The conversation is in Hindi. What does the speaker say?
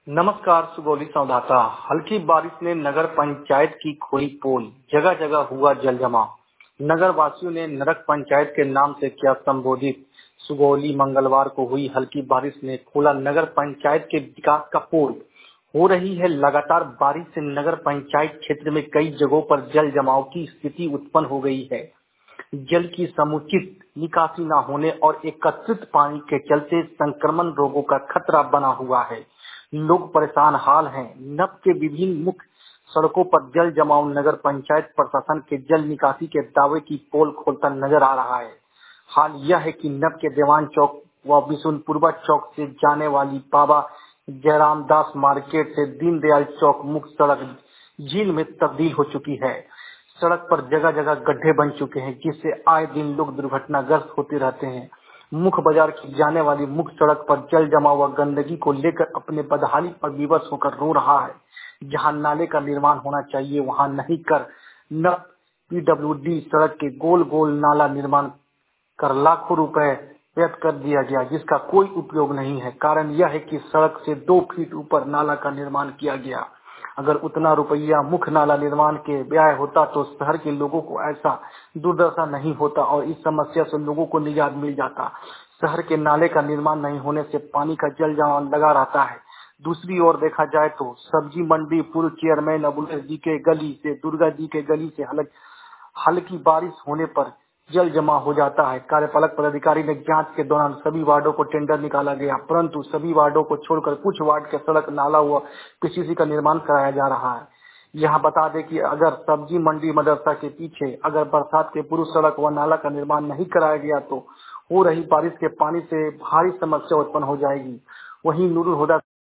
नमस्कार सुगौली संवाददाता। हल्की बारिश ने नगर पंचायत की खोई पोल, जगह जगह हुआ जल जमाव। नगर वासियों ने नरक पंचायत के नाम से किया संबोधित। सुगौली मंगलवार को हुई हल्की बारिश ने खोला नगर पंचायत के विकास का पोल। हो रही है लगातार बारिश से नगर पंचायत क्षेत्र में कई जगहों पर जल जमाव की स्थिति उत्पन्न हो गई है। जल की समुचित निकासी न होने और एकत्रित पानी के चलते संक्रमण रोगों का खतरा बना हुआ है। लोग परेशान हाल हैं। नब के विभिन्न मुख्य सड़कों पर जल जमाव नगर पंचायत प्रशासन के जल निकासी के दावे की पोल खोलता नजर आ रहा है। हाल यह है कि नब के देवान चौक व बिशुनपुरवा चौक से जाने वाली बाबा जयराम दास मार्केट से दीनदयाल चौक मुख्य सड़क झील में तब्दील हो चुकी है। सड़क पर जगह जगह गड्ढे बन चुके हैं, जिससे आए दिन लोग दुर्घटनाग्रस्त होते रहते हैं। मुख्य बाजार की जाने वाली मुख्य सड़क पर जल जमाव व गंदगी को लेकर अपने बदहाली पर विवश होकर रो रहा है। जहां नाले का निर्माण होना चाहिए वहां नहीं कर न पीडब्ल्यूडी सड़क के गोल गोल नाला निर्माण कर लाखों रुपए व्यर्थ कर दिया गया, जिसका कोई उपयोग नहीं है। कारण यह है कि सड़क से 2 फीट ऊपर नाला का निर्माण किया गया। अगर उतना रुपया मुख्य नाला निर्माण के व्यय होता तो शहर के लोगों को ऐसा दुर्दशा नहीं होता और इस समस्या से लोगों को निजात मिल जाता। शहर के नाले का निर्माण नहीं होने से पानी का जल जमाव लगा रहता है। दूसरी ओर देखा जाए तो सब्जी मंडी पूर्व चेयरमैन अबुलेश जी के गली से दुर्गा जी के गली से हल्की बारिश होने पर जल जमा हो जाता है। कार्यपालक पदाधिकारी ने जांच के दौरान सभी वार्डों को टेंडर निकाला गया, परंतु सभी वार्डों को छोड़कर कुछ वार्ड के सड़क, नाला व पीसीसी का निर्माण कराया जा रहा है। यहाँ बता दें कि अगर सब्जी मंडी मदरसा के पीछे अगर बरसात के पूर्व सड़क व नाला का निर्माण नहीं कराया गया तो हो रही बारिश के पानी से भारी समस्या उत्पन्न हो जाएगी। वहीं नूरुल हुदा